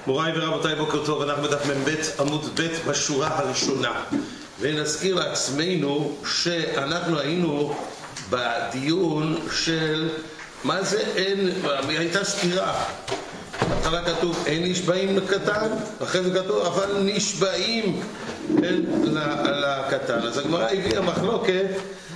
מוריי ורבותיי, בוקר טוב. אנחנו בדף מ"ב עמוד ב' בשורה הראשונה, ונזכיר לעצמנו שאנחנו היינו בדיון של מה זה אין, הייתה סתירה. בהתחלה כתוב אין נשבעים לקטן, אחרי זה כתוב אבל נשבעים לקטן. אז הגמרא הביאה מחלוקת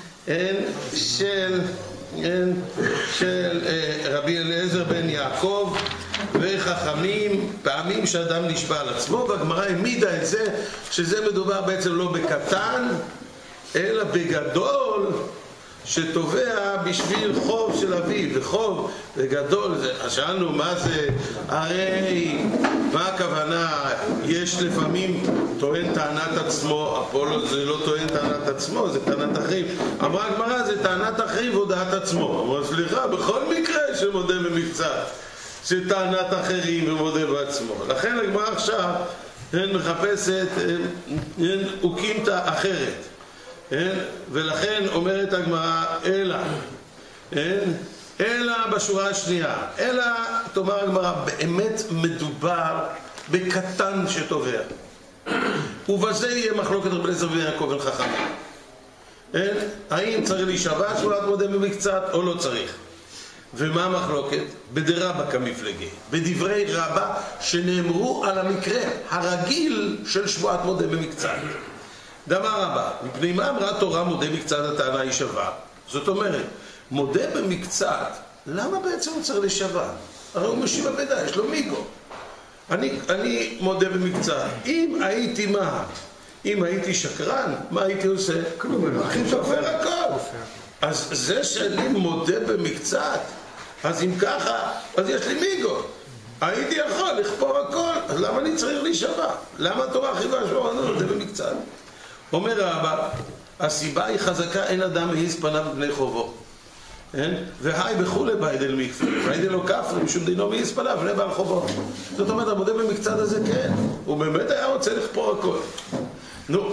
של רבי אליעזר בן יעקב וחכמים, פעמים שאדם נשבע על עצמו, והגמרא העמידה את זה שזה מדובר בעצם לא בקטן אלא בגדול שתובע בשביל חוב של אביו, וחוב וגדול. שאלנו מה זה, הרי מה הכוונה? יש לפעמים טוען טענת עצמו, אפולו זה לא טוען טענת עצמו, זה טענת אחריו. אמרה הגמרא זה טענת אחריו הודעת עצמו. אמרה סליחה, בכל מקרה שמודה במקצת שטענת אחרים ומודה בעצמו. לכן הגמרא עכשיו מחפשת אוקימתא אחרת, ולכן אומרת הגמרא אלא בשורה השנייה, אלא תאמר הגמרא באמת מדובר בקטן שתובע, ובזה יהיה מחלוקת רבי אליעזר בן יעקב בן חכמים. האם צריך להישבע שבועת מודה במקצת או לא צריך? ומה המחלוקת? בדרבא כמפלגי, בדברי רבא שנאמרו על המקרה הרגיל של שבועת מודה במקצת. דאמר רבא, מפני מה אמרה תורה מודה מקצת הטענה היא שווה? זאת אומרת, מודה במקצת, למה בעצם הוא צריך לשווה? הרי הוא משיב אבדה, יש לו מיגו. אני מודה במקצת. אם הייתי מה? אם הייתי שקרן, מה הייתי עושה? כלום, הכי שופר הכל. אז זה שאני מודה במקצת, אז אם ככה, אז יש לי מיגו. הייתי יכול לכפור הכל, אז למה אני צריך להישבע? למה התורה חייבה שבוע מודה במקצת? אומר רבא, הסיבה היא חזקה, אין אדם מעיז פניו בני חובו. והי בחולי ביידל מקפר, ביידל לא כפר, משום דינו מעיז פניו בני בעל חובו. זאת אומרת, המודה במקצת הזה כן, הוא באמת היה רוצה לכפור הכל. נו,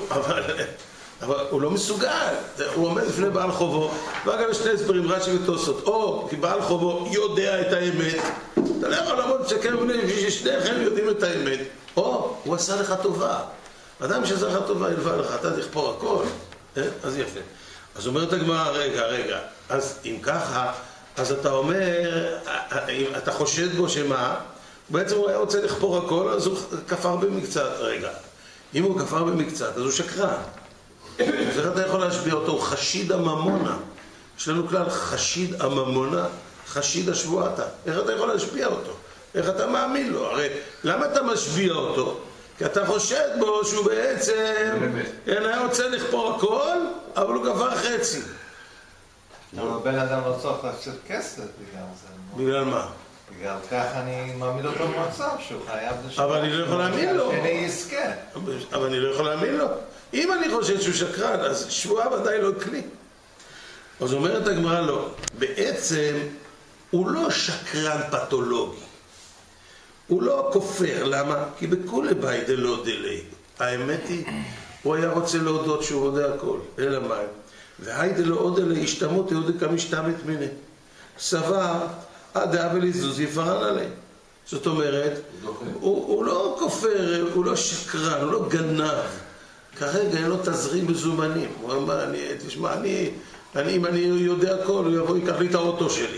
אבל הוא לא מסוגל, הוא עומד לפני בעל חובו, ואגב יש שני הסברים, רש"י ותוספות, או כי בעל חובו יודע את האמת, אתה לא יכול לעמוד שקר בני, ששניכם יודעים את האמת, או הוא עשה לך טובה. אדם שעשה לך טובה ילווה לך, אתה תכפור הכל, אז יפה. אז אומרת הגמרא, רגע, אז אם ככה, אז אתה אומר, אתה חושד בו שמה? בעצם הוא היה רוצה לכפור הכל, אז הוא כפר במקצת. רגע, אם הוא כפר במקצת, אז הוא שקרן. אז איך אתה יכול להשביע אותו? הוא חשיד הממונה. יש לנו כלל, חשיד הממונה, חשיד השבועתה. איך אתה יכול להשביע אותו? איך אתה מאמין לו? הרי למה אתה משביע אותו? כי אתה חושד בו שהוא בעצם היה רוצה לכפור הכל, אבל הוא כפר חצי. אבל בן אדם לא צריך להפסיד כסף בגלל זה. בגלל מה? בגלל כך אני מעמיד אותו במצב שהוא חייב לשמור. אבל אני לא יכול להאמין לו. שאני יזכה. אבל אני לא יכול להאמין לו. אם אני חושד שהוא שקרן, אז שבועה ודאי לא כלי. אז אומרת הגמרא לא. בעצם הוא לא שקרן פתולוגי. הוא לא כופר, למה? כי בכולי ביידל לא דלי. האמת היא, הוא היה רוצה להודות שהוא יודע הכל, אלא מה? והיידה לא עוד אלה השתמות יהודי כמשתמת מיני. סבר, עד אבל יזוז יפרן עליהם. זאת אומרת, הוא לא כופר, הוא לא שקרן, הוא לא גנב. כרגע אין לו תזרים מזומנים. הוא אמר, תשמע, אם אני יודע הכל, הוא יבוא, ייקח לי את האוטו שלי.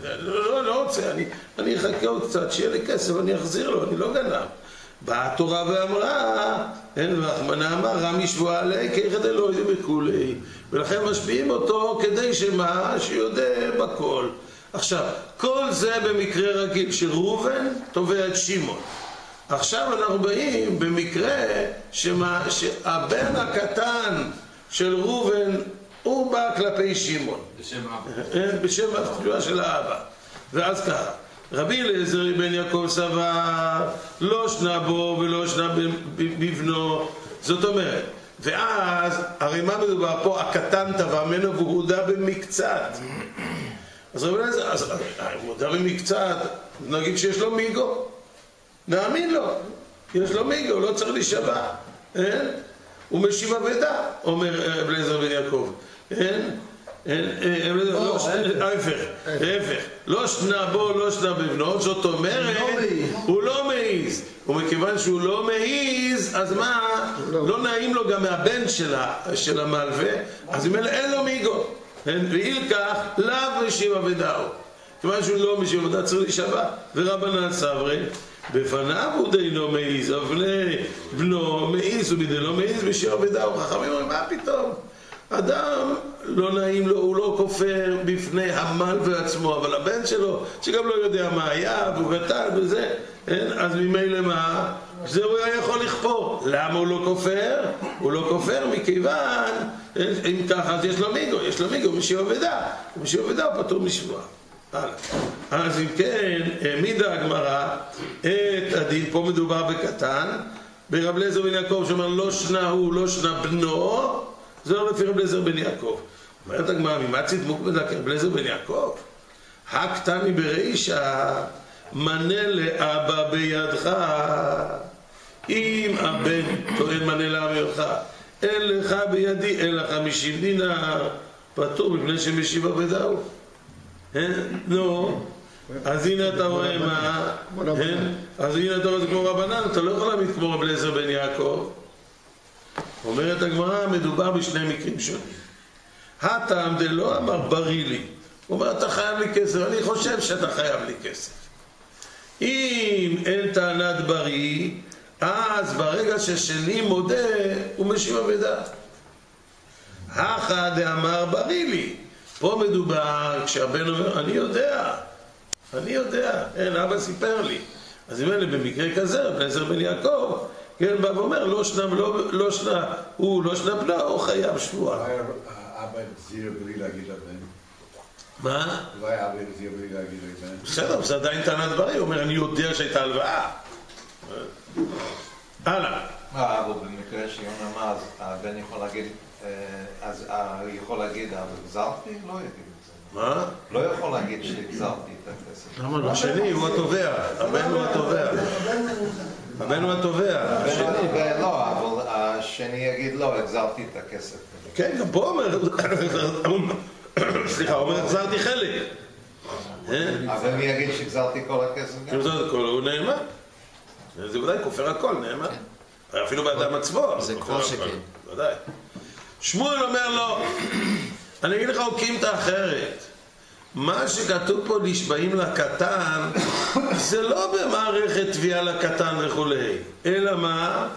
לא רוצה, אני אחכה עוד קצת, שיהיה לי כסף, אני אחזיר לו, אני לא גנב. באה התורה ואמרה, אין רחמנה אמר, רמי שבועה עלי, כאחד אלוהי בכולי. ולכן משביעים אותו כדי שמה? שיודע בכל. עכשיו, כל זה במקרה רגיל שראובן תובע את שמעון. עכשיו אנחנו באים במקרה שהבן הקטן של ראובן הוא בא כלפי שמעון. בשם התחושה של האבא. ואז ככה, רבי אליעזר בן יעקב סבר, לא שנה בו ולא שנה בבנו. זאת אומרת, ואז, הרי מה מדובר פה? הקטן תבע ממנו והוא הודה במקצת. אז רבי אליעזר, הוא הודה במקצת, נגיד שיש לו מיגו. נאמין לו, יש לו מיגו, הוא לא צריך להישבע. הוא משיב אבדה, אומר רבי אליעזר בן יעקב. ההפך, לא שנה בו, לא שנה בבנו, זאת אומרת, הוא לא מעיז. מעיז, ומכיוון שהוא לא מעיז, אז מה? לא נעים לו גם מהבן של המלווה, אז אם אין לו מיגו, ואילקח לאו משיב ודאו, כיוון שהוא לא משיב ודאו צריך להישבע, ורבנן סברי בפניו הוא די לא מעיז, אבל בנו מעיז ובידי לא מעיז משיב ודאו. חכמים אומרים, מה פתאום? אדם לא נעים לו, הוא לא כופר בפני המלווה עצמו, אבל הבן שלו, שגם לא יודע מה היה, והוא קטן וזה, אז ממילא מה? זה הוא היה יכול לכפור. למה הוא לא כופר? הוא לא כופר מכיוון, אם ככה, אז יש לו מיגו, משיב ודאו, ומשיב ודאו פטור משבועה. אז אם כן, העמידה הגמרא את הדין, פה מדובר בקטן, ברב אליעזר בן יעקב שאומר לא שנה הוא, לא שנה בנו, זה לא לפי רב אליעזר בן יעקב. אומרת הגמרא, ממה צדמוק בדק רב אליעזר בן יעקב? הקטני ברישא מנה לאבא בידך. אם הבן טוען מנה לאבא בידך, אין לך בידי אלא 50 דינר, פטור מפני שמשיבה ודאו. נו, אז הנה אתה רואה מה, אז הנה אתה רואה זה כמו רבנן, אתה לא יכול להעמיד כמו רב אליעזר בן יעקב. אומרת הגמרא, מדובר בשני מקרים שונים. הטעם דלא אמר בריא לי, הוא אומר אתה חייב לי כסף, אני חושב שאתה חייב לי כסף. אם אין טענת בריא, אז ברגע ששני מודה הוא משיב ודאו. הכא דאמר בריא לי, פה מדובר כשהבן אומר אני יודע, אין, אבא סיפר לי. אז אם אלה במקרה כזה, רב אליעזר בן יעקב, כן, בא ואומר, לא שנה בנו, הוא חייב שבועה. אבא החזיר בלי להגיד לבן. מה? אולי אבא החזיר בלי להגיד לבן. בסדר, זה עדיין טענת בריא, הוא אומר, אני יודע שהייתה הלוואה. הלאה. אבל במקרה שיונה אמר, אז הבן יכול להגיד, אז הוא יכול להגיד, אבל הגזרתי? לא יגיד את זה. מה? לא יכול להגיד שהגזרתי את הכסף. למה לא? השני הוא התובע, הבן הוא התובע. הבן הוא התובע. לא, אבל השני יגיד לא, הגזרתי את הכסף. כן, גם פה אומר, סליחה, אומר, החזרתי חלק. אבל מי יגיד שהגזרתי כל הכסף גם? הגזרתי הכל, הוא נאמן. זה ודאי כופר הכל, נאמן. אפילו באדם עצמו. זה כל שכן. ודאי. שמואל אומר לו, אני אגיד לך אוקימתא אחרת. מה שכתוב פה נשבעים לקטן, זה לא במערכת תביעה לקטן וכולי, אלא מה?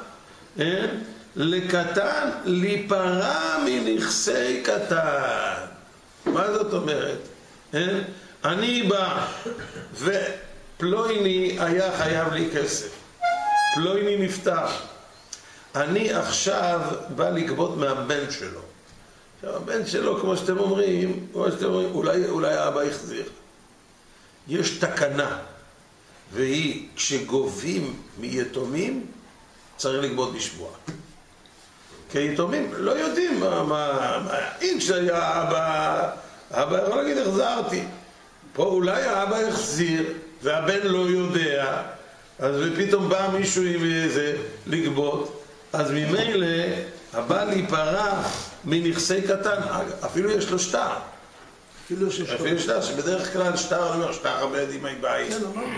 לקטן להיפרע מנכסי קטן. מה זאת אומרת? אני בא ופלויני היה חייב לי כסף, פלויני נפטר, אני עכשיו בא לגבות מהבן שלו. עכשיו הבן שלו, כמו שאתם אומרים, אולי האבא החזיר. יש תקנה, והיא כשגובים מיתומים צריך לגבות בשבועה. כי יתומים לא יודעים אם כשהיה האבא יכול להגיד החזרתי. פה אולי האבא החזיר והבן לא יודע, אז פתאום בא מישהו עם איזה לגבות, אז ממילא הבא להיפרע מנכסי קטן, אפילו יש לו שטר. אפילו יש שטר, שבדרך כלל שטר, אני אומר, שטר הרבה ידים מי בית.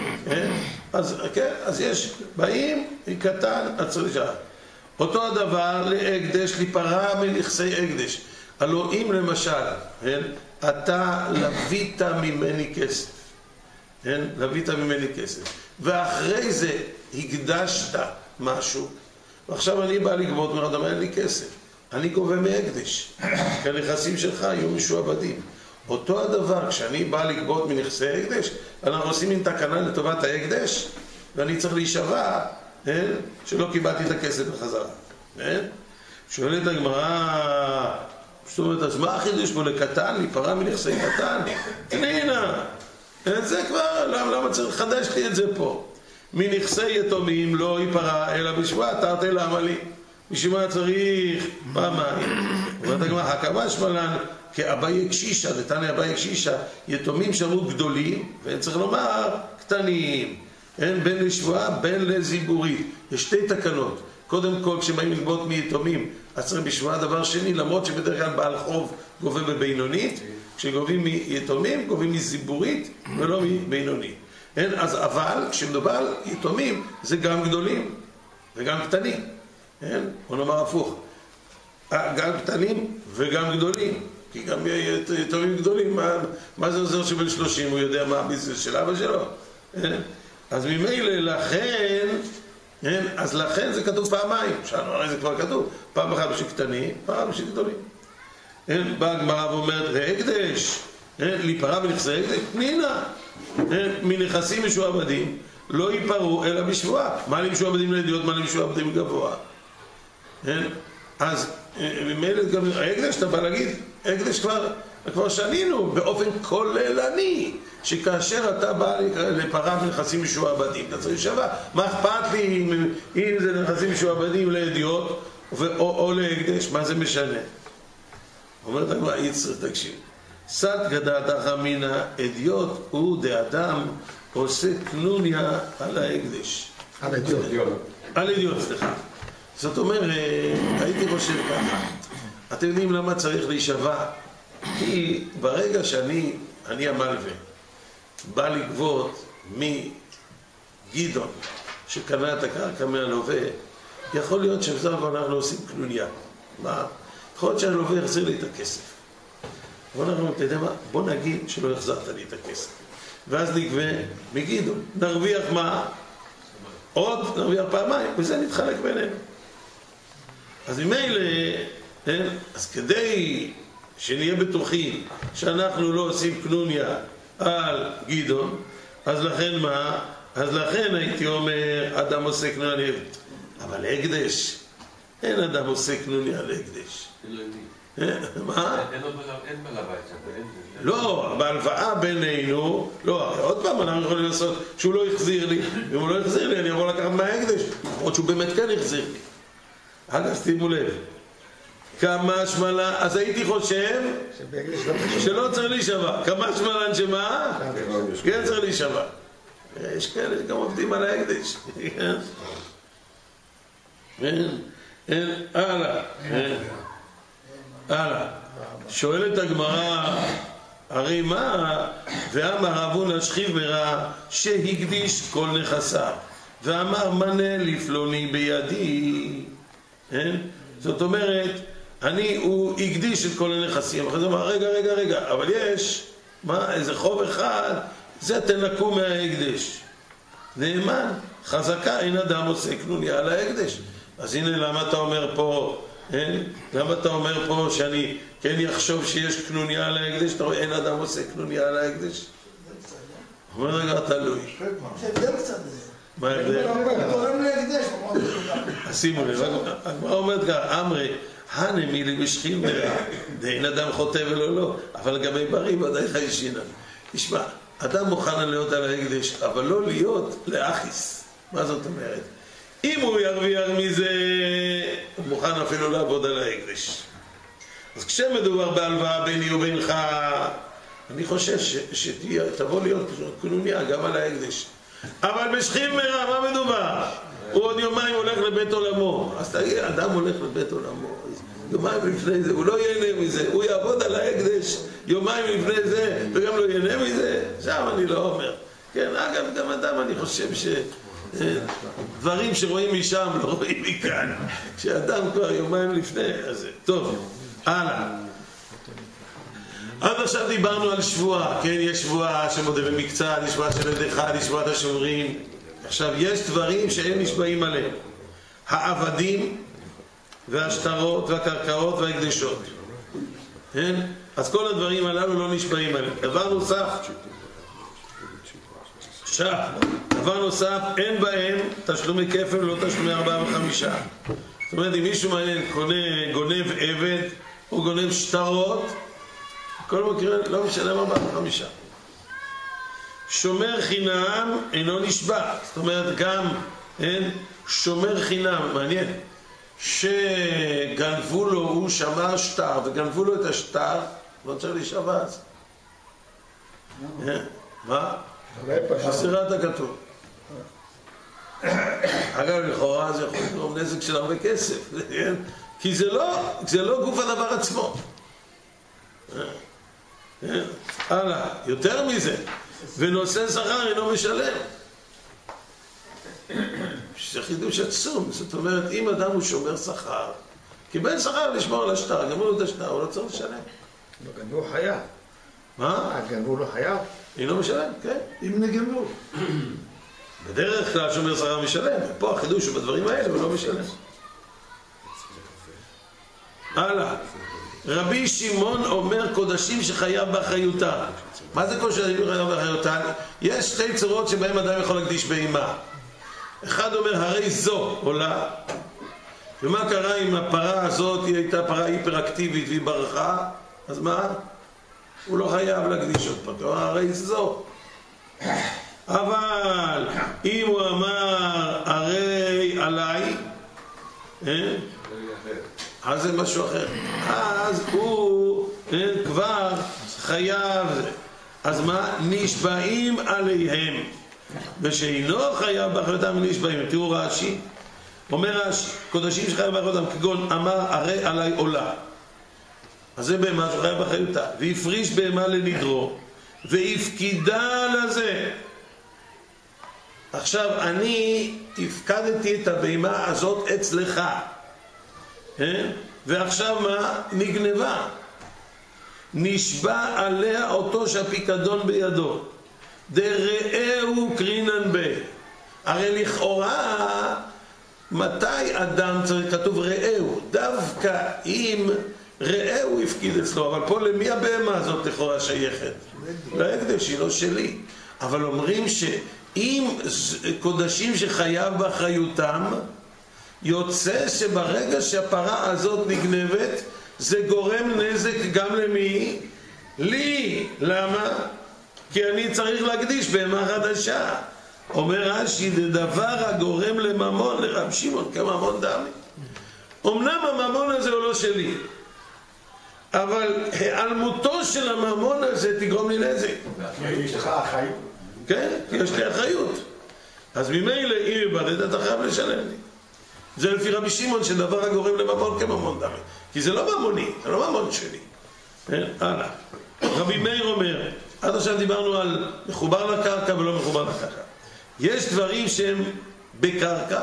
אז יש, באים, היא קטן, עצרי שעה. אותו הדבר להקדש, להיפרע מנכסי הקדש. הלוא אם למשל, אתה לווית ממני כסף, לווית ממני כסף, ואחרי זה הקדשת משהו, ועכשיו אני בא לגבות מרד, אומר לי כסף, אני גובה מהקדש, כי הנכסים שלך היו משועבדים. אותו הדבר, כשאני בא לגבות מנכסי הקדש, אנחנו עושים עם תקנה לטובת ההקדש, ואני צריך להישבע שלא קיבלתי את הכסף בחזרה. שואלת הגמרא, זאת אומרת, אז מה החידוש בו לקטן, להיפרע מנכסי קטן? תנינה, זה כבר, למה צריך לחדש לי את זה פה? מנכסי יתומים לא ייפרע אלא בשבועה, תרתי למה לי? בשביל מה צריך פעמיים? אומרת הגמרא, הקמה שמלן כאביי קשישא, דתניא אביי קשישא, יתומים שמות גדולים, ואין צריך לומר קטנים. אין בין לשבועה, בין לזיבורית. יש שתי תקנות. קודם כל, כשבאים לגבות מיתומים, אז צריך בשבועה. דבר שני, למרות שבדרך כלל בעל חוב גובה בבינונית, כשגובים מיתומים, גובים מזיבורית ולא מבינונית. אז אבל כשמדובר על יתומים זה גם גדולים וגם קטנים. בוא נאמר הפוך, גם קטנים וגם גדולים, כי גם יתומים גדולים, מה זה עוזר שבן 30 הוא יודע מה הביזנס של אבא שלו? אז ממילא לכן, אז לכן זה כתוב פעמיים, הרי זה כבר כתוב, פעם אחת בשביל קטנים, פעם בשביל גדולים. באה הגמרא ואומרת, והקדש, להיפרע בנכסי הקדש, פנינה, מנכסים משועבדים, לא ייפרעו אלא בשבועה. מה למשועבדים לידיעות, מה למשועבדים גבוה? אז ממילא גם ההקדש, אתה בא להגיד, הקדש כבר שנינו באופן כוללני, שכאשר אתה בא לפרה בנכסים משועבדים, אתה צריך שווה. מה אכפת לי אם זה נכסים משועבדים לידיעות או להקדש, מה זה משנה? אומרת הגמרא, יצר, תקשיב. סת גדעתך אמינא, אדיוט הוא דאדם עושה קנוניה על ההקדש. על אדיוט. על אדיוט, סליחה. זאת אומרת, הייתי חושב ככה, אתם יודעים למה צריך להישבע? כי ברגע שאני המלווה, בא לגבות מגדעון שקנה את הקרקע מהלווה, יכול להיות שבסך הכל אנחנו עושים קנוניה. מה? יכול להיות שהלווה יחזיר לי את הכסף. אבל אנחנו, אתה יודע מה? בוא נגיד שלא יחזרת לי את הכסף. ואז נגבה מגדעון. נרוויח מה? עוד נרוויח פעמיים, וזה נתחלק בינינו. אז ממילא, אז כדי שנהיה בטוחים שאנחנו לא עושים קנוניה על גדעון, אז לכן מה? אז לכן הייתי אומר, אדם עושה קנוניה על הקדש. אבל הקדש, אין אדם עושה קנוניה על הקדש. מה? אין מלווה אצלנו. לא, בהלוואה בינינו, לא, עוד פעם אנחנו יכולים לעשות שהוא לא יחזיר לי, אם הוא לא יחזיר לי אני יכול לקחת מההקדש, עוד שהוא באמת כן יחזיר לי. אגב, שימו לב, כמה שמלן, אז הייתי חושב שלא צריך להישבע, כמה שמלן שמה? כן צריך להישבע. יש כאלה שגם עובדים על ההקדש. הלאה. שואלת הגמרא, הרי מה? ואמר אבון השכיב מרע שהקדיש כל נכסיו, ואמר מנה לפלוני בידי. זאת אומרת, הוא הקדיש את כל הנכסים. אחרי זה אמר, רגע, אבל יש, מה, איזה חוב אחד, זה תנקו מההקדש. נאמן, חזקה, אין אדם עושה קנוניה על ההקדש. אז הנה למה אתה אומר פה, למה אתה אומר פה שאני כן יחשוב שיש קנוניה על ההקדש? אתה רואה, אין אדם עושה קנוניה על ההקדש? אומר רגע, תלוי. זה קצת בזה. מה ההבדל? תורם להקדש. שימו לב, הגמרא אומרת ככה, אמרי, הנמי לי בשכיב מרע, דאין אדם חוטא ולא לא, אבל לגבי בריא ודאי חיישינן. תשמע, אדם מוכן להיות על ההקדש, אבל לא להיות לאחיס. מה זאת אומרת? אם הוא ירוויח מזה, הוא מוכן אפילו לעבוד על ההקדש. אז כשמדובר בהלוואה ביני ובינך, אני חושב שתבוא להיות קנוניה גם על ההקדש. אבל בשכיב מרע, מה מדובר? הוא עוד יומיים הולך לבית עולמו. אז תגיד, אדם הולך לבית עולמו, יומיים לפני זה, הוא לא ייהנה מזה, הוא יעבוד על ההקדש יומיים לפני זה, וגם לא ייהנה מזה, שם אני לא אומר. כן, אגב, גם אדם אני חושב דברים שרואים משם לא רואים מכאן. כשאדם כבר יומיים לפני, אז טוב, הלאה. עד עכשיו דיברנו על שבועה, כן, יש שבועה שמודה במקצת, יש שבועה של עד אחד, יש שבועת השומרים. עכשיו, יש דברים שהם נשבעים עליהם. העבדים והשטרות והקרקעות וההקדשות. כן? אז כל הדברים הללו לא נשבעים עליהם. דבר נוסף, אין בהם תשלומי כפל ולא תשלומי 4 ו5. זאת אומרת, אם מישהו מעניין גונב עבד או גונב שטרות, כל מקרה לא משלם 4 ו5. שומר חינם אינו נשבע. זאת אומרת, גם שומר חינם, מעניין, שגנבו לו, הוא שמר שטר וגנבו לו את השטר, לא צריך להישבע אז. מה? חסירת הכתוב. אגב, לכאורה זה יכול לגרום נזק של הרבה כסף, כי זה לא גוף הדבר עצמו. הלאה, יותר מזה, ונושא שכר אינו משלם. זה חידוש עצום. זאת אומרת, אם אדם הוא שומר שכר, קיבל שכר לשמור על השטר, גמרו לו את השטר, הוא לא צריך לשלם. גנבו חייב. מה? גנבו לו חייב? אינו משלם, כן. אם נגנבו. בדרך כלל שומר שכר משלם, ופה החידוש שבדברים האלה הוא לא משלם. הלאה. רבי שמעון אומר קודשים שחייב באחריותם. מה זה קודשים שחייב באחריותם? יש שתי צורות שבהם אדם יכול להקדיש בהמה. אחד אומר הרי זו עולה. ומה קרה אם הפרה הזאת היא הייתה פרה היפראקטיבית והיא ברחה? אז מה? הוא לא חייב להקדיש עוד פעם. הרי זו. אבל אם הוא אמר הרי עליי, אז זה משהו אחר. אז הוא כבר חייב. אז מה? נשבעים עליהם. ושאינו חייב באחריותם נשבעים. תראו רש"י. אומר רש"י, קודשים שחייב באחריותם, כגון אמר הרי עליי עולה. אז זה בהמה שחייב באחריותה. והפריש בהמה לנדרו, והפקידה לזה. עכשיו, אני הפקדתי את הבהמה הזאת אצלך. ועכשיו מה? נגנבה. נשבע עליה אותו שהפיקדון בידו. דראהו קרינן בי. הרי לכאורה, מתי אדם צריך, כתוב ראהו, דווקא אם ראהו הפקיד אצלו, אבל פה למי הבהמה הזאת לכאורה שייכת? להקדש, היא לא שלי. אבל אומרים שאם קודשים שחייב באחריותם, יוצא שברגע שהפרה הזאת נגנבת, זה גורם נזק גם למי? לי. למה? כי אני צריך להקדיש בהמה חדשה. אומר רש"י, זה דבר הגורם לממון, לרב שמעון, כממון דמי. אמנם הממון הזה הוא לא שלי, אבל העלמותו של הממון הזה תגרום לי נזק. יש לך אחריות. כן, יש לי אחריות. אז ממילא אם איבדת אתה חייב לשלם לי. זה לפי רבי שמעון שדבר הגורם לממון כממון דמי. כי זה לא ממוני, זה לא ממון שלי. הלאה. רבי מאיר אומר, עד עכשיו דיברנו על מחובר לקרקע ולא מחובר לקרקע. יש דברים שהם בקרקע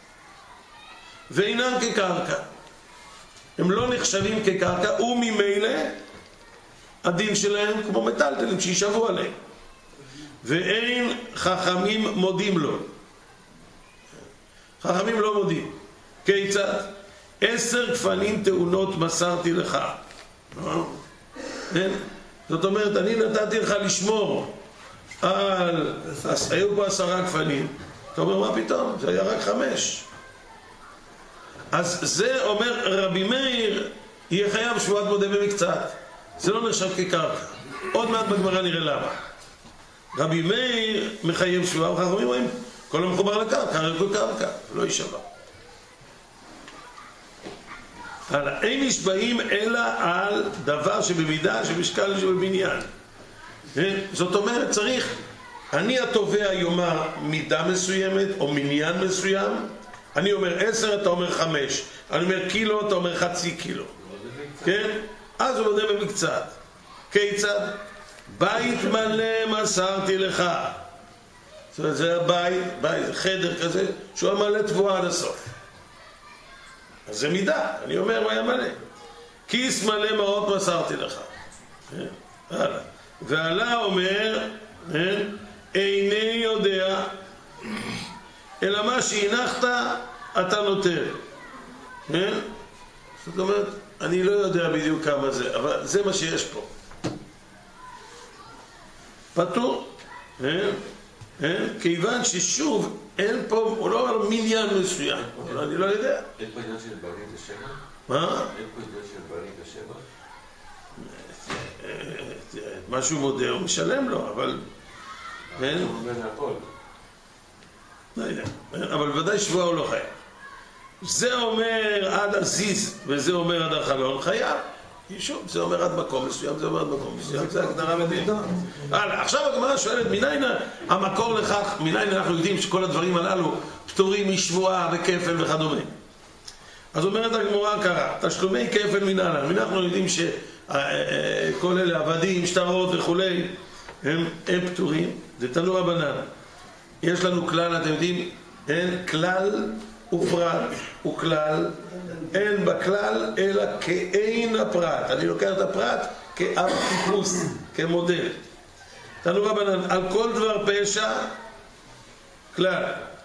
ואינם כקרקע. הם לא נחשבים כקרקע, וממילא הדין שלהם כמו מטלטלים שישבו עליהם. ואין חכמים מודים לו. חכמים לא מודים. כיצד? 10 גפנים תאונות מסרתי לך. זאת אומרת, אני נתתי לך לשמור על... היו פה 10 גפנים. אתה אומר, מה פתאום? זה היה רק 5. אז זה אומר רבי מאיר, יהיה חייב שבועת מודה במקצת. זה לא נחשב כקרקע. עוד מעט בגמרא נראה למה. רבי מאיר מחייב שבועה, וחכמים רואים, כל המחובר לקרקע, הרי כל קרקע, לא יישבע. אין נשבעים אלא על דבר שבמידה, שבמשקל, שבבניין. זאת אומרת, צריך, אני התובע יאמר מידה מסוימת או מניין מסוים, אני אומר 10, אתה אומר 5, אני אומר קילו, אתה אומר חצי קילו. כן? אז הוא מודה במקצת. כיצד? בית מלא מסרתי לך. זאת אומרת, זה הבית, זה חדר כזה, שהוא מלא תבואה עד הסוף. אז זה מידה, אני אומר, הוא היה מלא. כיס מלא מעות מסרתי לך. הלאה. ועלה אומר, איני יודע, אלא מה שהנחת, אתה נותן. זאת אומרת, אני לא יודע בדיוק כמה זה, אבל זה מה שיש פה. פטור. כיוון ששוב, אין פה, הוא לא אומר מניין מסוים, אני לא יודע. אין פה עניין של בעלים ושבע? מה? אין פה עניין של בעלים ושבע? מה שהוא מודה הוא משלם לו, אבל... הוא אומר הכל. לא יודע, אבל ודאי שבועה הוא לא חייב. זה אומר עד הזיז, וזה אומר עד החלון, חייב. שוב, זה אומר עד מקום מסוים, זה אומר עד מקום מסוים, זה הגדרה מדהים. עכשיו הגמרא שואלת, מניין המקור לכך, מניין אנחנו יודעים שכל הדברים הללו פטורים משבועה וכפל וכדומה. אז אומרת הגמרא ככה, תשלומי כפל מנהלן, אנחנו יודעים שכל אלה עבדים, שטרות וכולי, הם פטורים, זה תנו רבנן. יש לנו כלל, אתם יודעים, אין כלל ופרט הוא כלל, אין בכלל אלא כאין הפרט. אני לוקח את הפרט כאב טיפוס, כמודל. תנו רבנן, על כל דבר פשע, כלל.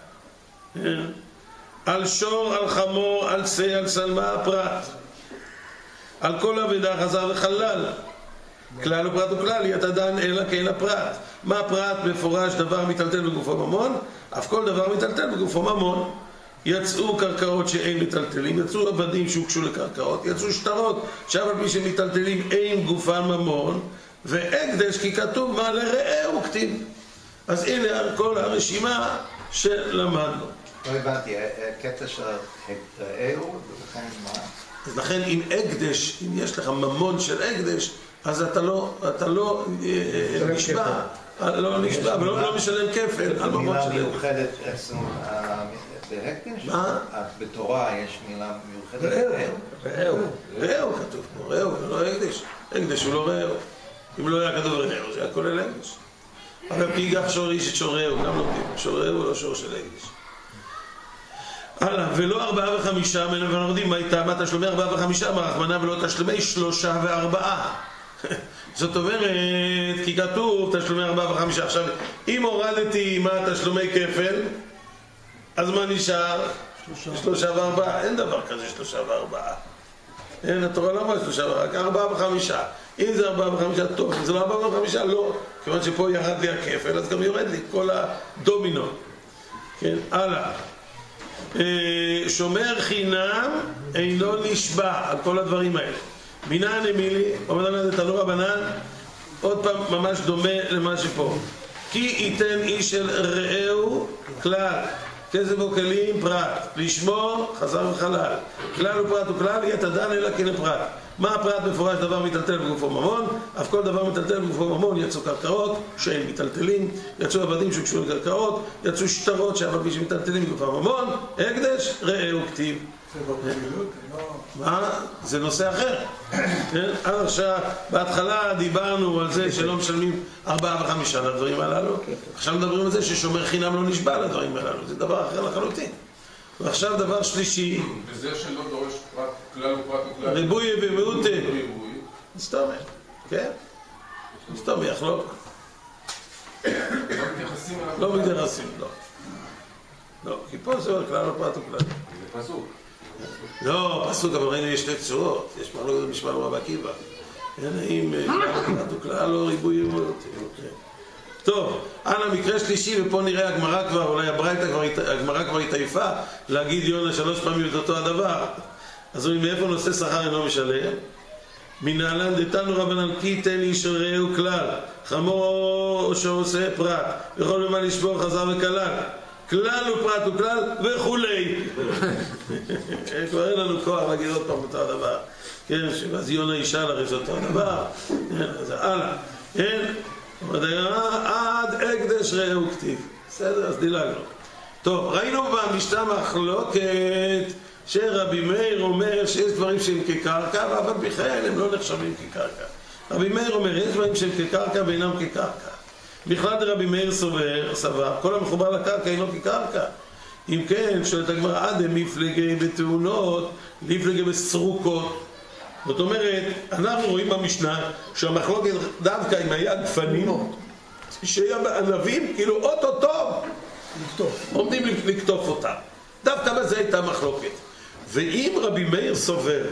על שור, על חמור, על שא, על שלמה, פרט. על כל אבדה חזר וחלל. כלל ופרט הוא כלל, יתא דן אלא כאין הפרט. מה פרט? מפורש דבר מטלטל בגופו ממון, אף כל דבר מטלטל בגופו ממון. יצאו קרקעות שאין מטלטלים, יצאו עבדים שהוקשו לקרקעות, יצאו שטרות שאף על פי שמטלטלים אין גופן ממון, והקדש כי כתוב מה לרעהו כתיב. אז הנה כל הרשימה שלמדנו. לא הבנתי, הקטע של רעהו, ולכן מה? אז לכן אם הקדש, אם יש לך ממון של הקדש, אז אתה לא נשבע, ולא משלם כפל על ממון של הקדש. מילה מיוחדת אצלנו בהקדש? מה? בתורה יש מילה מיוחדת רעהו. רעהו כתוב פה, רעהו, לא הקדש. הקדש הוא לא רעהו. אם לא היה כתוב רעהו, זה היה כולל הקדש. אבל פיגח שור איש את שור רעהו, גם לא פיגח. שור רעהו הוא לא שור של הקדש. הלאה, ולא 4 ו5, ואנחנו יודעים מה הייתה, מה תשלומי 4 ו5, מה רחמנה ולא תשלומי 3 ו4. זאת אומרת, כי כתוב תשלומי 4 ו5. עכשיו, אם הורדתי מה תשלומי כפל, אז מה נשאר? 3 ו4. אין דבר כזה 3 ו4. אין, התורה לא אמרה 3 ו4, רק 4 ו5. אם זה 4 ו5, טוב. אם זה לא 4 ו5, לא. כיוון שפה ירד לי הכפל, אז גם יורד לי כל הדומינו. כן, הלאה. שומר חינם אינו נשבע על כל הדברים האלה. מינן אמילי, אומר לנו תנו רבנן, עוד פעם ממש דומה למה שפה. כי ייתן איש אל רעהו כלל, כסף או כלים פרט, לשמור חזר וחלל. כלל ופרט הוא כלל, יתא דן אלא כאין פרט. מה הפרט? מפורש דבר מטלטל בגופו ממון, אף כל דבר מטלטל בגופו ממון. יצאו קרקעות שאין מטלטלים, יצאו עבדים שהוקשו לקרקעות, יצאו שטרות שאף על פי שמטלטלים בגופו ממון, הקדש רעהו כתיב. מה? זה נושא אחר. עד עכשיו, בהתחלה דיברנו על זה שלא משלמים 4 ו5 לדברים הללו. עכשיו מדברים על זה ששומר חינם לא נשבע לדברים הללו. זה דבר אחר לחלוטין. ועכשיו דבר שלישי. וזה שלא דורש כלל ופרט וכלל. ריבוי ומיעוט. מסתומך. כן? מסתומך, יחלוק. לא מתייחסים, לא. לא, כי פה זה כלל ופרט וכלל. זה פסוק. לא, פסוק, אבל ראינו יש 2 צורות. יש מחלוקת במשנה רבי עקיבא. אם כלל וכלל או ריבוי ומיעוט. טוב, הלאה, מקרה שלישי, ופה נראה הגמרא כבר, אולי הגמרא כבר התעייפה להגיד יונה 3 פעמים את אותו הדבר. אז אומרים, מאיפה נושא שכר אינו משלם? מנהלן דתנו רבנן כי ייתן איש רעהו כלל, חמור או שעושה פרט, וכל במה לשבור חזר וכלל, כלל ופרט וכלל וכולי. כבר אין לנו כוח להגיד עוד פעם אותו הדבר. כן, אז יונה ישאל הרי זה אותו הדבר. אז הלאה. כן? עד הקדש רעהו כתיב. בסדר, אז דילגנו. טוב, ראינו במשנה מחלוקת שרבי מאיר אומר שיש דברים שהם כקרקע, אבל בכלל הם לא נחשבים כקרקע. רבי מאיר אומר, יש דברים שהם כקרקע ואינם כקרקע. בכלל רבי מאיר סבר, כל המחובר לקרקע אינו כקרקע. אם כן, שואלת הגמרא, עד מפלגי בתאונות, לפלגי בסרוקות. זאת אומרת, אנחנו רואים במשנה שהמחלוקת דווקא אם היה גפנים, שהיה בענבים, כאילו אוטוטו עומדים לקטוף אותם. דווקא בזה הייתה מחלוקת. ואם רבי מאיר סובר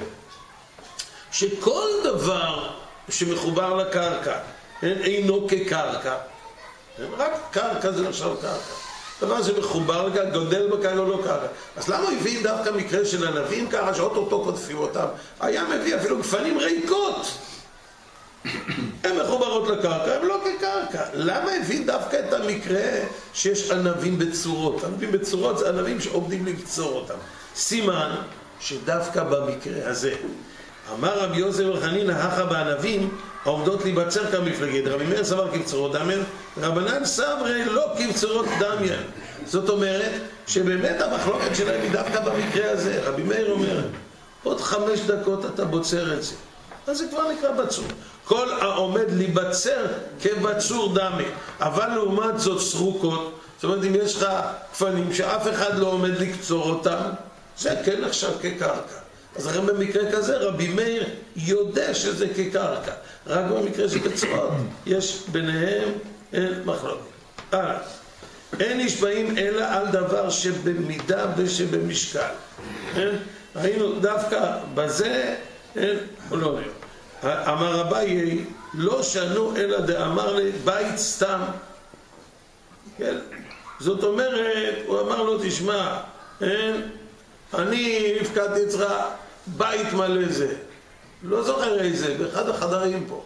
שכל דבר שמחובר לקרקע אינו כקרקע, רק קרקע זה נחשב קרקע, דבר שמחובר לקרקע, גודל בקרקע או לא קרקע, אז למה הביא דווקא מקרה של ענבים ככה שאוטוטו קוטפים אותם? היה מביא אפילו גפנים ריקות, הן מחוברות לקרקע, הן לא כקרקע. למה הביא דווקא את המקרה שיש ענבים בצורות? ענבים בצורות זה ענבים שעומדים לבצור אותם. סימן שדווקא במקרה הזה אמר רבי יוסף בר חנינא הכה בענבים העומדות להיבצר כמפלגי, רבי מאיר סבר כבצורות דמיין, רבנן סברי לא כבצורות דמיין. זאת אומרת שבאמת המחלוקת שלהם היא דווקא במקרה הזה. רבי מאיר אומר, עוד 5 דקות אתה בוצר את זה, אז זה כבר נקרא בצור. כל העומד להיבצר כבצור דמי. אבל לעומת זאת סרוקות, זאת אומרת אם יש לך כפנים שאף אחד לא עומד לקצור אותם, זה כן נחשב כקרקע. אז לכן במקרה כזה רבי מאיר יודע שזה כקרקע. רק במקרה של בצורות יש ביניהם מחלוקת. אין נשבעים אלא על דבר שבמידה ושבמשקל. ראינו דווקא בזה, לא. אמר אביי, לא שנו אלא דאמר לבית סתם. זאת אומרת, הוא אמר לו, תשמע, אני הפקדתי אצלך בית מלא זה. לא זוכר איזה, באחד החדרים פה.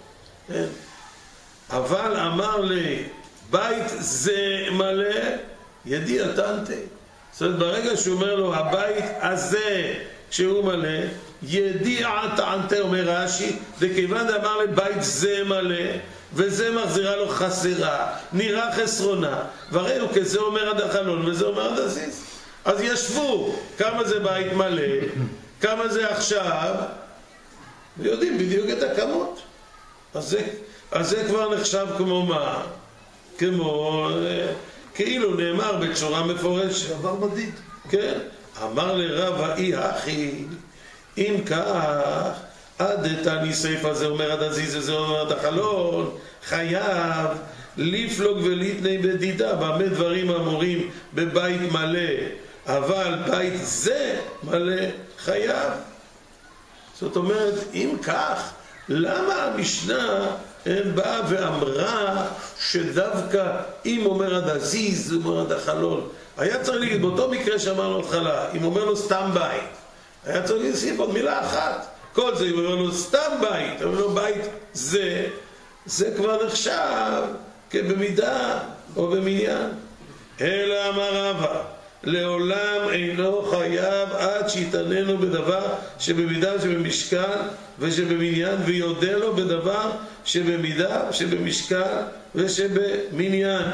אבל אמר לי, בית זה מלא, ידיע תנתה. זאת אומרת, ברגע שהוא אומר לו, הבית הזה, כשהוא מלא, ידיע תנתה, אומר רש"י, וכיוון דאמר לי, בית זה מלא, וזה מחזירה לו חסרה, נראה חסרונה, וראינו כזה אומר עד החלון, וזה אומר עד הזיז. אז ישבו, כמה זה בית מלא, כמה זה עכשיו, ויודעים בדיוק את הכמות. אז זה כבר נחשב כמו מה? כמו, כאילו נאמר בצורה מפורשת. דבר מדיד. כן. אמר לרב האי אחי, אם כך, עד תני סייפה זה אומר עד הזיז וזה אומר עד החלון, חייב לפלוג ולהתני בדידה. במה דברים אמורים בבית מלא, אבל בית זה מלא חייב. זאת אומרת, אם כך, למה המשנה באה ואמרה שדווקא אם אומר עד הזיז, אומר עד החלון? היה צריך להגיד, באותו מקרה שאמרנו התחלה, אם אומר לו סתם בית, היה צריך להוסיף עוד מילה אחת. כל זה, אם אומר לו סתם בית, אומר לו בית זה כבר נחשב כבמידה או במניין. אלא אמר רבא, לעולם אינו חייב עד שיתעננו בדבר שבמידה שבמשקל ושבמניין, ויודה לו בדבר שבמידה שבמשקל ושבמניין.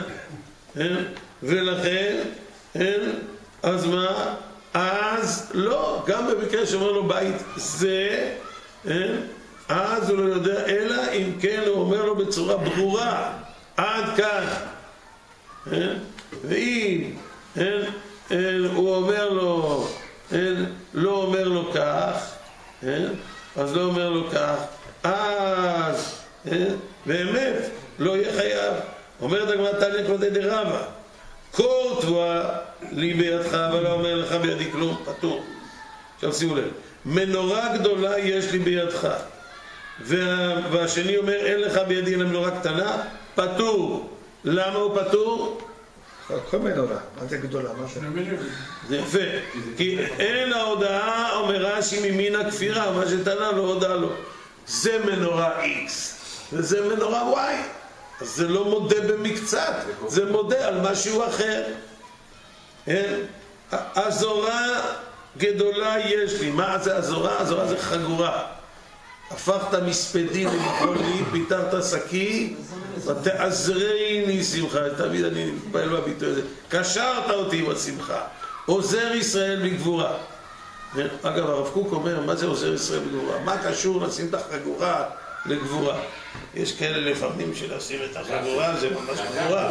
ולכן, אז מה? אז לא, גם במקרה שאומר לו בית זה, אז הוא לא יודע, אלא אם כן הוא אומר לו בצורה ברורה, עד כאן. ואם הוא אומר לו, לא אומר לו כך, אז לא אומר לו כך, אז באמת לא יהיה חייב. אומרת הגמרא תניא כבדי דרבא, קור תבואה לי בידך ולא אומר לך בידי כלום, פטור. עכשיו שימו לב, מנורה גדולה יש לי בידך, והשני אומר אין לך בידי אלא מנורה קטנה, פטור. למה הוא פטור? כל מנורה, מה זה גדולה? מה זה? זה יפה, כי אין ההודעה אומר רש"י ממין הכפירה, מה שתנה לא הודעה לו. זה מנורה X וזה מנורה Y, אז זה לא מודה במקצת, זה מודה על משהו אחר. אזורה גדולה יש לי. מה זה אזורה? אזורה זה חגורה. הפכת מספדי למחולי, פיתרת שקי ותעזרני שמחה. תמיד אני מתפעל בביטוי הזה, קשרת אותי עם השמחה. עוזר ישראל בגבורה. אגב, הרב קוק אומר, מה זה עוזר ישראל בגבורה? מה קשור לשים את החגורה לגבורה? יש כאלה לפעמים שלשים את החגורה זה ממש גבורה,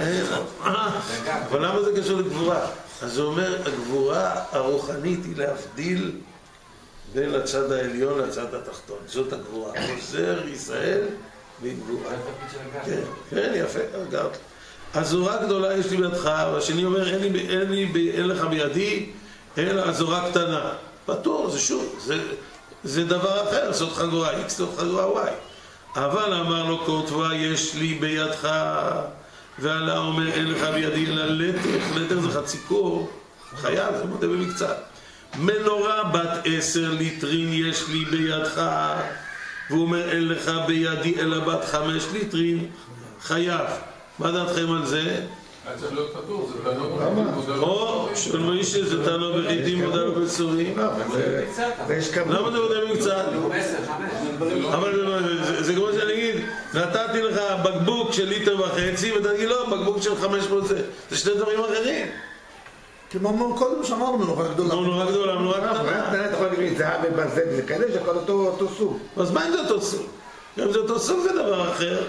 אבל למה זה קשור לגבורה? אז הוא אומר, הגבורה הרוחנית היא להבדיל בין הצד העליון לצד התחתון. זאת הגבורה, עוזר ישראל בגבורה. כן, יפה, אגב. אזורה גדולה יש לי בידך, והשני אומר, אין לך בידי אלא אזורה קטנה. פטור, זה שוב, זה דבר אחר, זאת חגורה X, זאת חגורה Y. אבל אמר לו, קור תבואה יש לי בידך, ועלה אומר, אין לך בידי אלא לטר. לטר זה חצי קור, חייב, זה מודה במקצת. מנורה בת 10 ליטרין יש לי בידך, והוא אומר, אין לך בידי אלא בת 5 ליטרין, חייב. מה דעתכם על זה? אז זה לא פטור, זה תנו. או של מוישה זה תנו בחיטים מודה לו בצורים. למה זה מודה במקצת? אבל זה כמו שאני אגיד, נתתי לך בקבוק של ליטר וחצי ואתה תגיד לא, בקבוק של 500 זה שני דברים אחרים. כמו קודם שאמרנו מנורה גדולה. מנורה גדולה, מנורה קטנה. אתה יכול להגיד זהב ובזק, זה כאלה שהכל אותו סוג. אז מה אם זה אותו סוג? אם זה אותו סוג זה דבר אחר.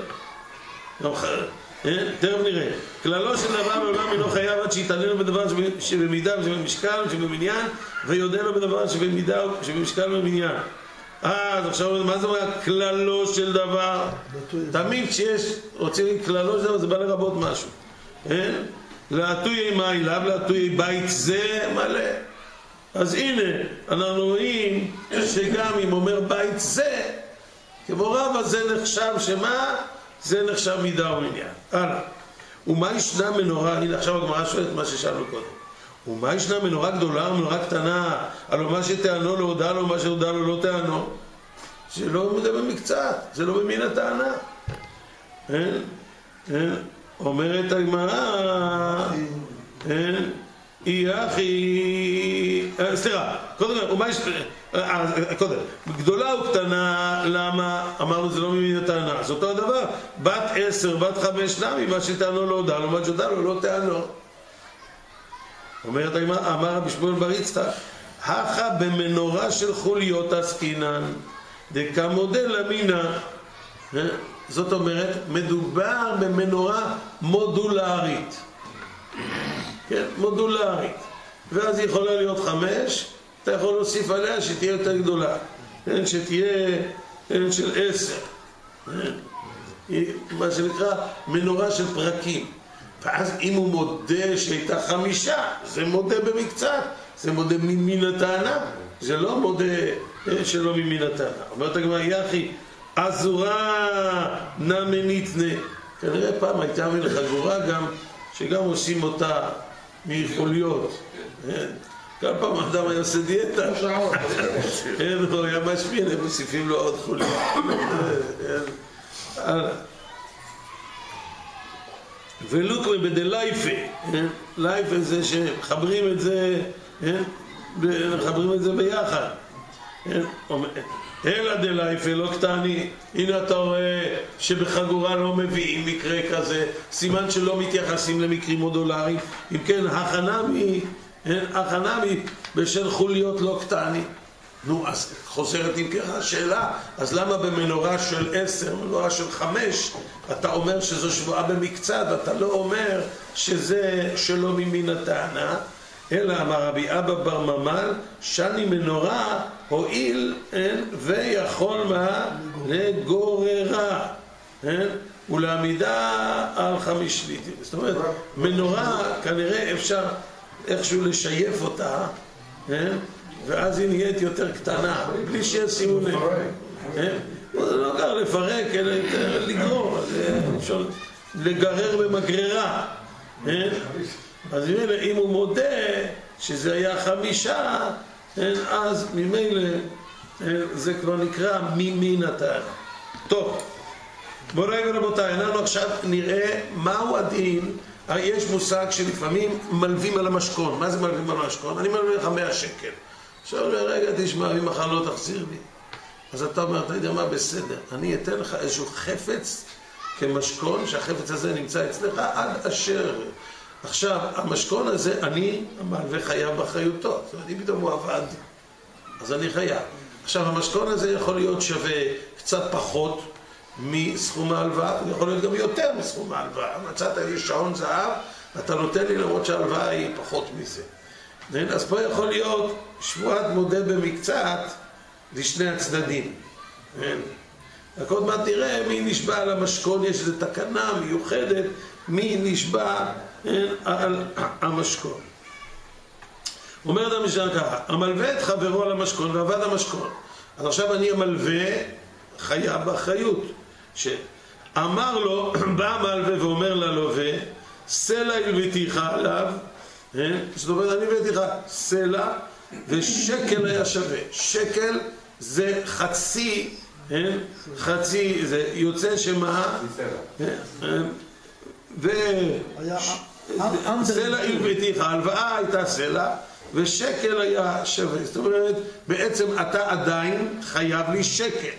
תכף נראה. כללו של דבר בעולם אינו חייב עד שיתעניין בדבר שבמידה ושבמשקל ושבמניין ויודע לו בדבר שבמידה ושבמשקל ובמניין. אז עכשיו מה זה אומר כללו של דבר? תמיד כשיש רוצים להגיד כללו של דבר זה בא לרבות משהו. להטויי מה אליו, להטויי בית זה מלא. אז הנה אנחנו רואים שגם אם אומר בית זה כמו רב הזה נחשב שמה? זה נחשב מידה ומניין. הלאה. ומה ישנה מנורה? הנה עכשיו הגמרא שואלת מה ששאלנו קודם. ומה ישנה מנורה גדולה או מנורה קטנה? הלוא מה שטענו לא הודע לו, מה שהודע לו לא טענו. זה לא מודע במקצת, זה לא במין הטענה. אומרת הגמרא, סליחה, קודם, גדולה או קטנה, למה? אמרנו זה לא ממין הטענה. אז אותו הדבר, בת 10, בת 5 נמי, מה שטענו לא הודע לו, מה שהודע לו לא טענו. אומרת הגמרא, אמר רבי שמואל בר יצחק, הכה במנורה של חוליות עסקינן, דקמודל למינה. זאת אומרת, מדובר במנורה מודולרית. כן, מודולרית. ואז היא יכולה להיות 5, אתה יכול להוסיף עליה שתהיה יותר גדולה. כן, שתהיה של 10. מה שנקרא מנורה של פרקים. ואז אם הוא מודה שהייתה 5, זה מודה במקצת, זה מודה ממין הטענה, זה לא מודה שלא ממין הטענה. אומרת הגמרא, יחי, אזורה נמניתנה. כנראה פעם הייתה מלך חגורה גם, שגם עושים אותה מחוליות. כל פעם אדם היה עושה דיאטה. הוא היה משמין, הם מוסיפים לו עוד חוליות. ולוקמי בדלייפה, לייפה זה שמחברים את זה, מחברים את זה ביחד. אלא דלייפה לא קטני, הנה אתה רואה שבחגורה לא מביאים מקרה כזה, סימן שלא מתייחסים למקרים מודולריים. אם כן, החנמי בשל חוליות לא קטני. נו, אז חוזרת עם ככה השאלה, אז למה במנורה של 10, מנורה של 5, אתה אומר שזו שבועה במקצת, אתה לא אומר שזה שלא ממין הטענה, אלא אמר רבי אבא בר ממל, שאני מנורה הועיל ויכול מה? לגוררה, ולעמידה על 5 ליטר. זאת אומרת, מנורה כנראה אפשר איכשהו לשייף אותה, ואז היא נהיית יותר קטנה, בלי שישימו לב. זה לא קרה לפרק, אלא לגרור, לגרר במגררה. אז אם הוא מודה שזה היה 5, אז ממילא זה כבר נקרא ממין הטענה. טוב, מוריי ורבותיי, אנחנו עכשיו נראה מהו הדין. יש מושג שלפעמים מלווים על המשכון. מה זה מלווים על המשכון? אני מלווה לך 100 שקל. עכשיו רגע תשמע, אם מחר לא תחזיר לי. אז אתה אומר, אתה יודע מה, בסדר, אני אתן לך איזשהו חפץ כמשכון, שהחפץ הזה נמצא אצלך עד אשר. עכשיו, המשכון הזה, אני המלווה חייב באחריותו. זאת אומרת, אם פתאום הוא עבד, אז אני חייב. עכשיו, המשכון הזה יכול להיות שווה קצת פחות מסכום ההלוואה, הוא יכול להיות גם יותר מסכום ההלוואה. מצאת לי שעון זהב, אתה נותן לי למרות שההלוואה היא פחות מזה. אז פה יכול להיות שבועת מודה במקצת לשני הצדדים. רק עוד מעט נראה מי נשבע על המשכון, יש איזו תקנה מיוחדת, מי נשבע על המשכון. אומרת המשנה ככה, המלווה את חברו על המשכון ועבד המשכון. אז עכשיו אני המלווה חייב באחריות. שאמר לו, בא המלווה ואומר ללווה, סלע הלוויתיך עליו, זאת אומרת, אני הבאתי לך סלע, ושקל היה שווה. שקל זה חצי, חצי, זה יוצא שמה? סלע הלוויתיך, ההלוואה הייתה סלע, ושקל היה שווה. זאת אומרת, בעצם אתה עדיין חייב לי שקל.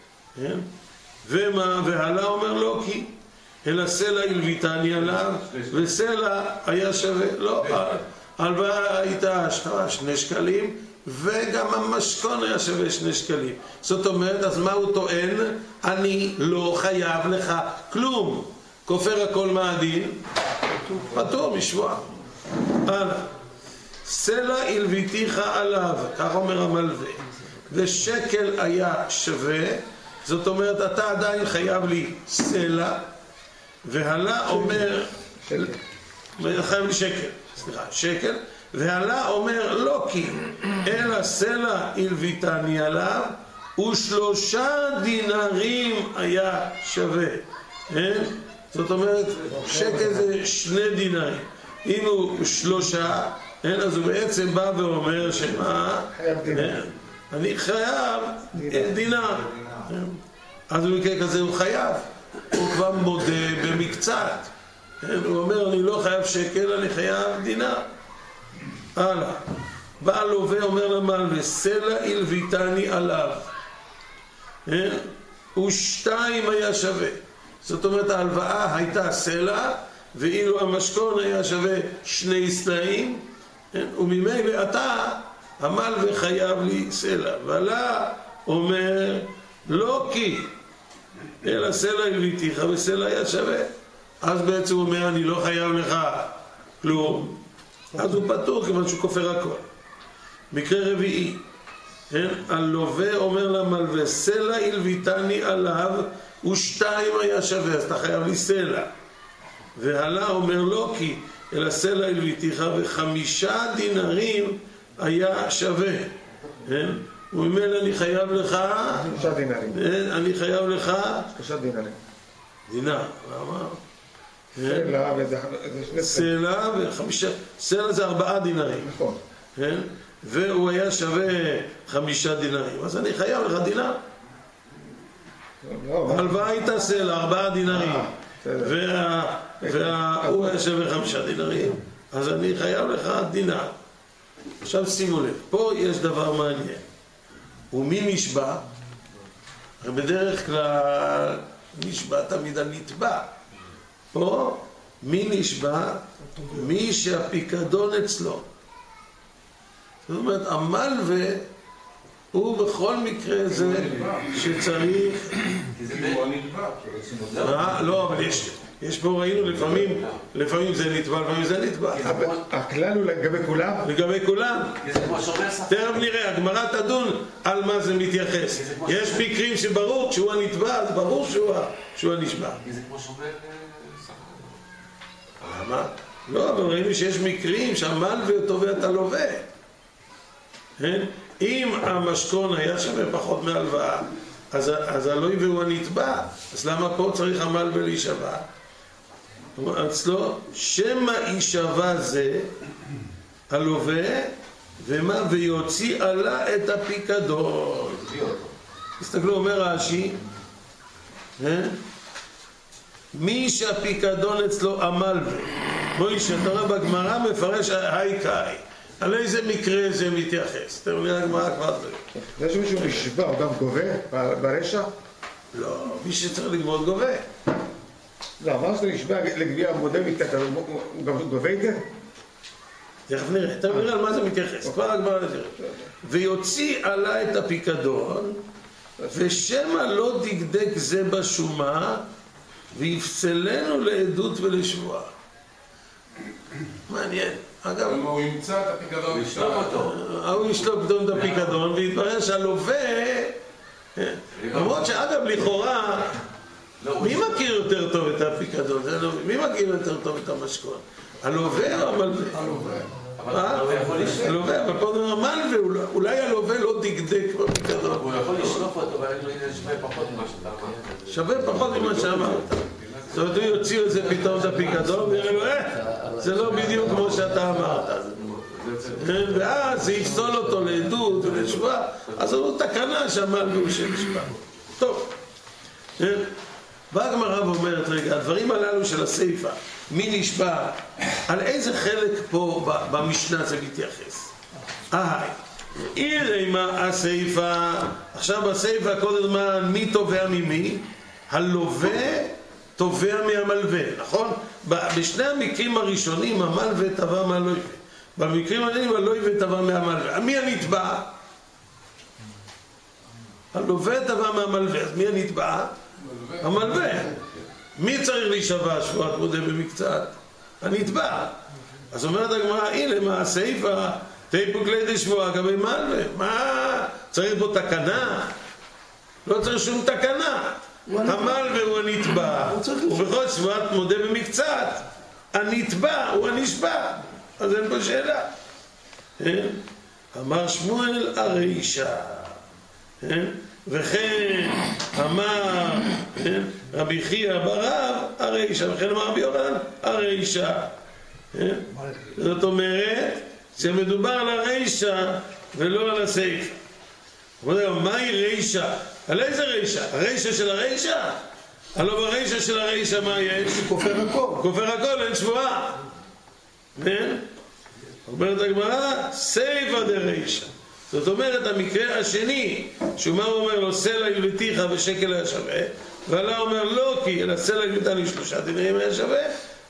ומה? והלה אומר לו כי אלא סלע הלוויתני עליו וסלע היה שווה. לא, ההלוואה הייתה 2 שקלים, וגם המשכון היה שווה 2 שקלים. זאת אומרת, אז מה הוא טוען? אני לא חייב לך כלום. כופר הכל מה הדין? פטור משבועה. הלאה. סלע הלוויתיך עליו, כך אומר המלווה, ושקל היה שווה, זאת אומרת, אתה עדיין חייב לי סלע, והלה אומר, חייב לי שקל, סליחה, שקל, והלה אומר לא כי, אלא סלע הלוויתני עליו, ו3 דינרים היה שווה. זאת אומרת, שקל זה 2 דינרים. אם הוא 3, אז הוא בעצם בא ואומר שמה? אני חייב דינר. אז במקרה כזה הוא חייב. הוא כבר מודה במקצת. הוא אומר, אני לא חייב שקל, אני חייב דינר. הלאה. בא לווה אומר למלווה, סלע הלוויתני עליו. ו2 היה שווה. זאת אומרת, ההלוואה הייתה סלע, ואילו המשכון היה שווה 2 סלעים, וממילא אתה, המלווה חייב לי סלע. והלה אומר, לא כי, אלא סלע הלוויתיך וסלע היה שווה. אז בעצם הוא אומר, אני לא חייב לך כלום. אז הוא פטור כיוון שהוא כופר הכל. מקרה רביעי, הלווה אומר למלווה, סלע הלוויתני עליו, ו2 היה שווה, אז אתה חייב לי סלע. והלה אומר לא כי, אלא סלע הלוויתיך, ו5 דינרים היה שווה. וממילא אני חייב לך 5 דינרים. אני חייב לך 3 דינרים. דינר, למה? סלע וזה 2 סלע סלע זה 4 דינרים. נכון. והוא היה שווה 5 דינרים, אז אני חייב לך דינר. ההלוואה הייתה סלע 4 דינרים, והוא היה שווה 5 דינרים, אז אני חייב לך דינר. עכשיו שימו לב, פה יש דבר מעניין. ומי נשבע? בדרך כלל נשבע תמיד הנתבע. פה מי נשבע? מי שהפיקדון אצלו. זאת אומרת, המלווה הוא בכל מקרה זה שצריך... לא, אבל יש פה, ראינו, לפעמים זה נתבע, לפעמים זה נתבע. הכלל הוא לגבי כולם? לגבי כולם. תכף נראה, הגמרא תדון על מה זה מתייחס. יש מקרים שברור, כשהוא הנתבע, אז ברור שהוא הנשבע. זה כמו שומר למה? לא, אבל ראינו שיש מקרים שהמלווה תובע את הלווה. אם המשכון היה שווה פחות מהלוואה, אז הלווה הוא הנתבע, אז למה פה צריך המלווה להישבע? אצלו שמא יישבע זה הלווה, ומה? ויוציא עלה את הפיקדון. תסתכלו, אומר רש"י, מי שהפיקדון אצלו המלווה. בואי, שאתה רואה בגמרא מפרש הייקאי. על איזה מקרה זה מתייחס? אתם רואים, הגמרא כבר זה. יש מישהו נשבע, הוא גם גובה ברשע? לא, מי שצריך לגבות גובה. לא, אמר שאתה נשבע לגבייה מודה מתקת, הוא גם גובה את זה? תכף נראה, תכף נראה על מה זה מתייחס. כבר הגמרא נראה. ויוציא עלה את הפיקדון, ושמא לא דקדק זה בשומה, ויפסלנו לעדות ולשבועה. מעניין. אגב, הוא ימצא את הפיקדון, לשלוף אותו. הוא ישלוף פתאום את הפיקדון, והתברר שהלווה, למרות שאגב, לכאורה, מי מכיר יותר טוב את הפיקדון? מי מכיר יותר טוב את המשכון? הלווה או המלווה? הלווה, אבל פה נאמר המלווה, אולי הלווה לא דקדק בפיקדון. הוא יכול לשלוף אותו, אבל שווה פחות ממה שאתה אמרת. שווה פחות ממה שאמרת. זאת אומרת, הוא יוציא את זה פתאום את הפיקדון, ויראה לו, זה לא בדיוק כמו שאתה אמרת. ואז זה יפסול אותו לעדות ולשבועה, אז זו תקנה שהמלווה הוא שנשבע. טוב. באה הגמרא ואומרת, רגע, הדברים הללו של הסיפא, מי נשבע, על איזה חלק פה במשנה זה מתייחס? אירי מה הסיפא, עכשיו בסיפא כל הזמן מי תובע ממי? הלווה תובע מהמלווה, נכון? בשני המקרים הראשונים המלווה תבע מהלווה. במקרים השניים הלוי ותבע מהמלווה. מי הנתבע? הלווה תבע מהמלווה. אז מי הנתבע? המלווה. מי צריך להישבע שבועת מודה במקצת? הנתבע. אז אומרת הגמרא, הנה מה הסעיפא תיפוק לידי שבועה כבי מלווה. מה? צריך בו תקנה? לא צריך שום תקנה. המלווה הוא הנתבע, ובכל שבועת מודה במקצת הנתבע הוא הנשבע. אז אין פה שאלה. אמר שמואל הרישא, וכן אמר רבי חייא ברב הרישא, וכן אמר רבי יוחנן הרישא. זאת אומרת שמדובר על הרישא ולא על הסעיפא. מהי רישא? על איזה רישא? הרישא של הרישא? הלא ברישא של הרישא מה יש? כופר הכל. כופר הכל, אין שבועה. אומרת הגמרא, סייפא דרישא. זאת אומרת, המקרה השני, שמה הוא אומר לו, סלע הלוויתיך ושקל היה שווה, ועלה אומר לא כי, אלא סלע הלוויתה לי 3 דינרים היה שווה,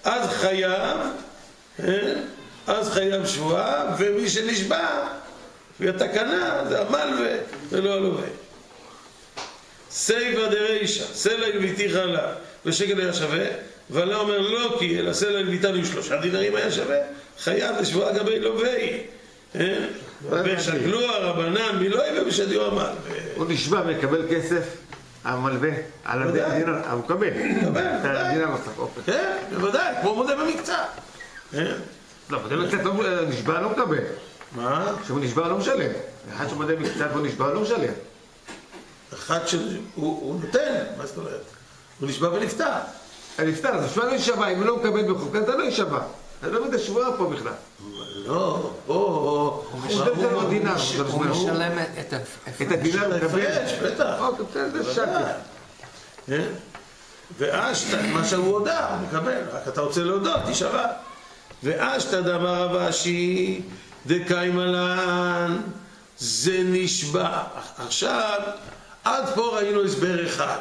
אז חייב שבועה, ומי שנשבע, והתקנה זה המלווה ולא הלווה. סייפא דרישא, סלע הלוויתיך עליו ושקל היה שווה, ועלה אומר לא כי, אלא סלע הלוויתה לי 3 דינרים היה שווה, חייב לשבועה גבי לווה. ושקלו הרבנן מלוי ובשדיו המלווה. הוא נשבע ויקבל כסף, המלווה, על הדינר, הוא מקבל. את הדינר נוסף, אוקיי. כן, בוודאי, כמו מודה במקצת. לא, מודה במקצת נשבע לא מקבל. מה? כשהוא נשבע לא משלם. אחד שמודה במקצת והוא נשבע לא משלם. אחד שהוא נותן, מה זאת אומרת? הוא נשבע ונפטר. נפטר, אז נשבע לא יישבע, אם הוא לא מקבל בחוקה, אתה לא יישבע. אני לא מבין את השבועה פה בכלל. לא, פה... הוא דינר. הוא משלם את הדינר הוא מקבל? יש, בטח. זה שקל. ואשתא, מה שהוא הודע, הוא מקבל. רק אתה רוצה להודות, תישבע. ואשתא דאמר רב אשי דקיימא לן, זה נשבע. עכשיו, עד פה ראינו הסבר אחד.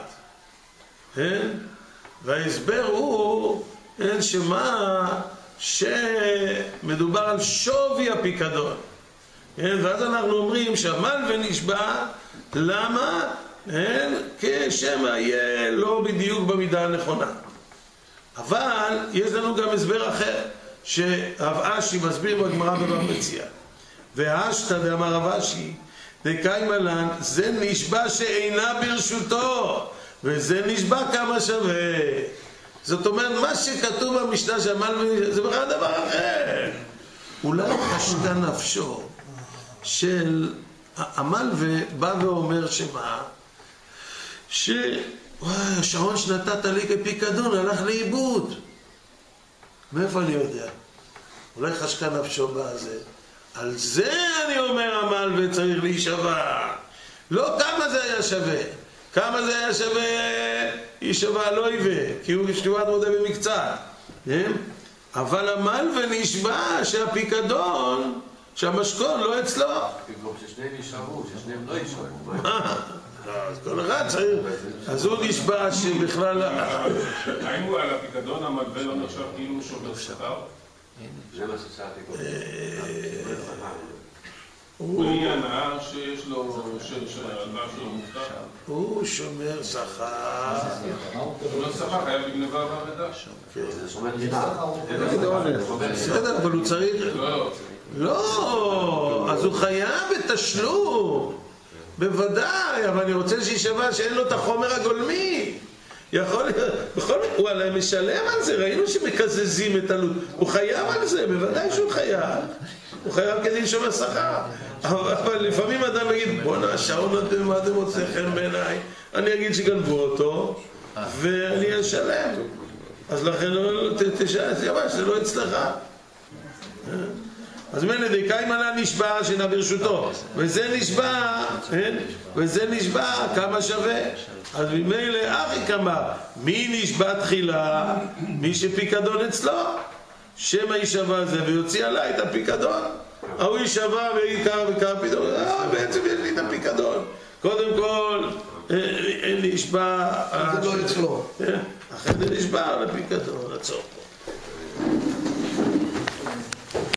וההסבר הוא שמה שמדובר על שווי הפיקדון. ואז אנחנו אומרים שהמלווה נשבע, למה? כשמה יהיה לא בדיוק במידה הנכונה. אבל יש לנו גם הסבר אחר שרב אשי מסביר בגמרא בבבא מציעא. ואשתא דאמר רב אשי דקיימא לן, זה נשבע שאינה ברשותו, וזה נשבע כמה שווה. זאת אומרת, מה שכתוב במשנה שהמלווה זה בכלל דבר אחר. אולי חשקה נפשו של המלווה בא ואומר שמה? השעון שנתת לי כפיקדון הלך לאיבוד. מאיפה אני יודע? אולי חשקה נפשו בזה. על זה אני אומר המלווה צריך להישבע. לא כמה זה היה שווה. כמה זה היה שווה יישבע לא יווה, כי הוא שבועת מודה במקצת. אבל המלווה נשבע שהפיקדון, שהמשכון לא אצלו. במקום ששניהם יישבעו, ששניהם לא יישבעו. אז כל אחד צריך. אז הוא נשבע שבכלל... האם הוא על הפיקדון המלווה לא נחשב כאילו הוא שובר שכר? זה מה ששאלתי קודם. הוא יהיה הנאה שיש לו, שההלוואה שלו מובטח? הוא שומר שכר. שומר שכר חייב בגנבה והרדה. זה שומר דינה. בסדר, אבל הוא צריך... לא, אז הוא חייב בתשלום. בוודאי, אבל אני רוצה שישבע שאין לו את החומר הגולמי. יכול להיות, בכל מקרה, הוא עליהם משלם על זה, ראינו שמקזזים את עלות. הוא חייב על זה, בוודאי שהוא חייב. הוא חייב כדי לשומר שכר. אבל לפעמים אדם יגיד, בוא'נה, השעון הזה, מה אתם מוצא חן בעיניי? אני אגיד שגנבו אותו, ואני אשלם. אז לכן תשאל, זה לא אצלך. אז מילא דקיימא לן נשבע שאינה ברשותו, וזה נשבע כמה שווה. אז ממילא אחיק אמר, מי נשבע תחילה? מי שפיקדון אצלו, שמא יישבע זה ויוציא עליי את הפיקדון. ההוא יישבע ויקרא פתאום, בעצם יש לי את הפיקדון. קודם כל נשבע, זה לא אצלו. אחרי זה נשבע על הפיקדון, עצור פה.